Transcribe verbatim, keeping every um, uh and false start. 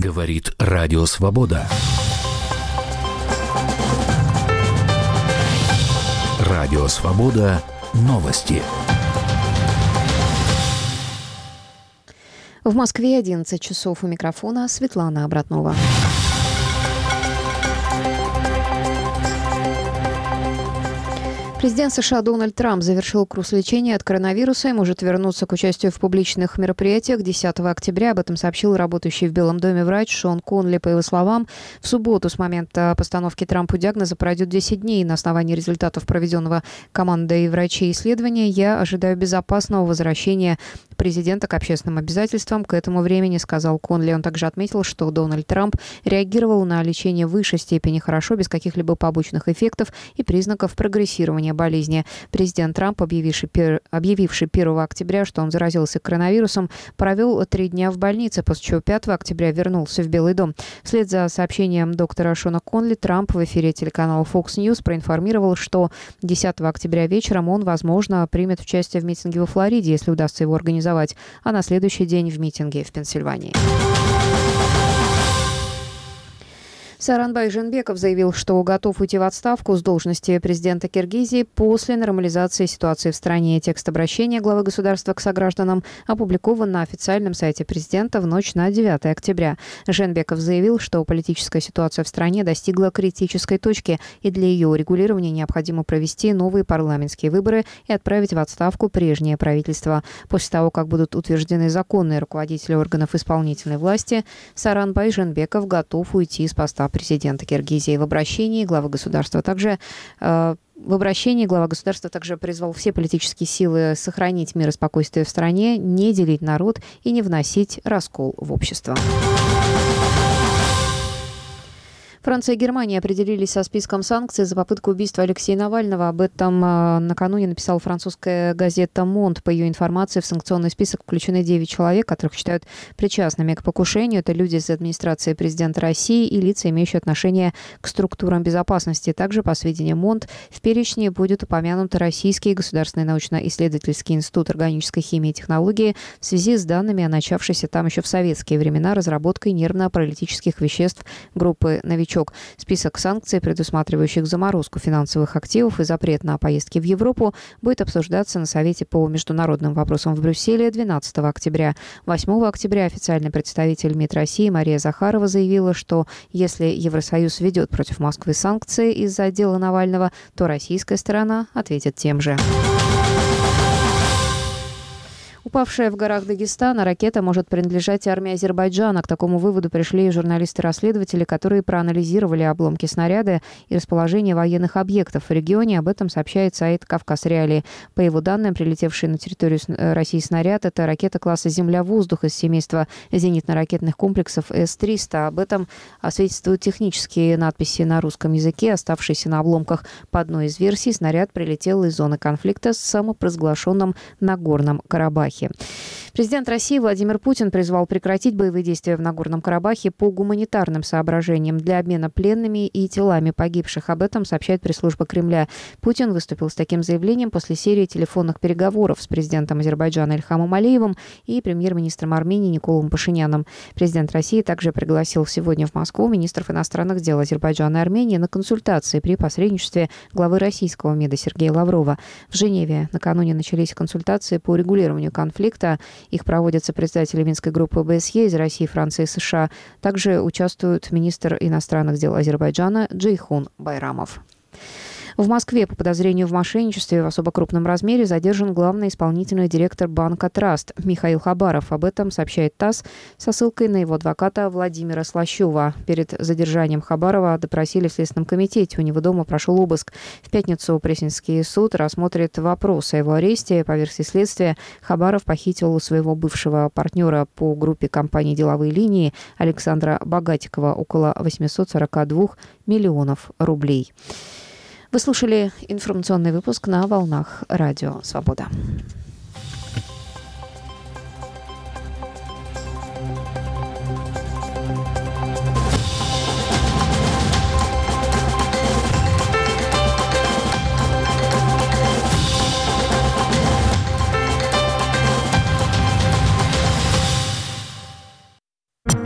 Говорит Радио Свобода. Радио Свобода. Новости. В Москве одиннадцать часов. У микрофона Светлана Обратнова. Президент США Дональд Трамп завершил курс лечения от коронавируса и может вернуться к участию в публичных мероприятиях десятого октября. Об этом сообщил работающий в Белом доме врач Шон Конли. По его словам, в субботу с момента постановки Трампу диагноза пройдет десять дней. На основании результатов проведенного командой врачей исследования я ожидаю безопасного возвращения президента к общественным обязательствам к этому времени, сказал Конли. Он также отметил, что Дональд Трамп реагировал на лечение в высшей степени хорошо, без каких-либо побочных эффектов и признаков прогрессирования болезни. Президент Трамп, объявивший, пер... объявивший первого октября, что он заразился коронавирусом, провел три дня в больнице, после чего пятого октября вернулся в Белый дом. Вслед за сообщением доктора Шона Конли, Трамп в эфире телеканала Fox News проинформировал, что десятого октября вечером он, возможно, примет участие в митинге во Флориде, если удастся его организовать, а на следующий день в митинге в Пенсильвании. Сооронбай Жээнбеков заявил, что готов уйти в отставку с должности президента Киргизии после нормализации ситуации в стране. Текст обращения главы государства к согражданам опубликован на официальном сайте президента в ночь на девятое октября. Жээнбеков заявил, что политическая ситуация в стране достигла критической точки, и для ее урегулирования необходимо провести новые парламентские выборы и отправить в отставку прежнее правительство. После того, как будут утверждены законные руководители органов исполнительной власти, Сооронбай Жээнбеков готов уйти с поста президента Киргизии. В обращении глава государства также э, в обращении глава государства также призвал все политические силы сохранить мир и спокойствие в стране, не делить народ и не вносить раскол в общество. Франция и Германия определились со списком санкций за попытку убийства Алексея Навального. Об этом э, накануне написала французская газета «Монд». По ее информации, в санкционный список включены девять человек, которых считают причастными к покушению. Это люди из администрации президента России и лица, имеющие отношение к структурам безопасности. Также, по сведениям «Монд», в перечне будет упомянут Российский государственный научно-исследовательский институт органической химии и технологии в связи с данными о начавшейся там еще в советские времена разработкой нервно-паралитических веществ группы «Новичок». Список санкций, предусматривающих заморозку финансовых активов и запрет на поездки в Европу, будет обсуждаться на Совете по международным вопросам в Брюсселе двенадцатого октября. восьмого октября официальный представитель МИД России Мария Захарова заявила, что если Евросоюз введет против Москвы санкции из-за дела Навального, то российская сторона ответит тем же. Упавшая в горах Дагестана ракета может принадлежать армии Азербайджана. К такому выводу пришли журналисты-расследователи, которые проанализировали обломки снаряда и расположение военных объектов в регионе. Об этом сообщает сайт «Кавказ Реалии». По его данным, прилетевший на территорию России снаряд – это ракета класса «Земля-воздух» из семейства зенитно-ракетных комплексов эс триста. Об этом свидетельствуют технические надписи на русском языке, оставшиеся на обломках. По одной из версий, снаряд прилетел из зоны конфликта с самопровозглашенным Нагорным Карабахе. Президент России Владимир Путин призвал прекратить боевые действия в Нагорном Карабахе по гуманитарным соображениям для обмена пленными и телами погибших. Об этом сообщает пресс-служба Кремля. Путин выступил с таким заявлением после серии телефонных переговоров с президентом Азербайджана Ильхамом Алиевым и премьер-министром Армении Николом Пашиняном. Президент России также пригласил сегодня в Москву министров иностранных дел Азербайджана и Армении на консультации при посредничестве главы российского МИДа Сергея Лаврова. В Женеве накануне начались консультации по урегулированию конфликта. Их проводятся председатели Минской группы о бэ эс е из России, Франции и США. Также участвует министр иностранных дел Азербайджана Джейхун Байрамов. В Москве по подозрению в мошенничестве в особо крупном размере задержан главный исполнительный директор банка «Траст» Михаил Хабаров. Об этом сообщает ТАСС со ссылкой на его адвоката Владимира Слащева. Перед задержанием Хабарова допросили в Следственном комитете. У него дома прошел обыск. В пятницу Пресненский суд рассмотрит вопрос о его аресте. По версии следствия, Хабаров похитил у своего бывшего партнера по группе компаний «Деловые линии» Александра Богатикова около восемьсот сорок два миллионов рублей. Вы слушали информационный выпуск на волнах Радио Свобода.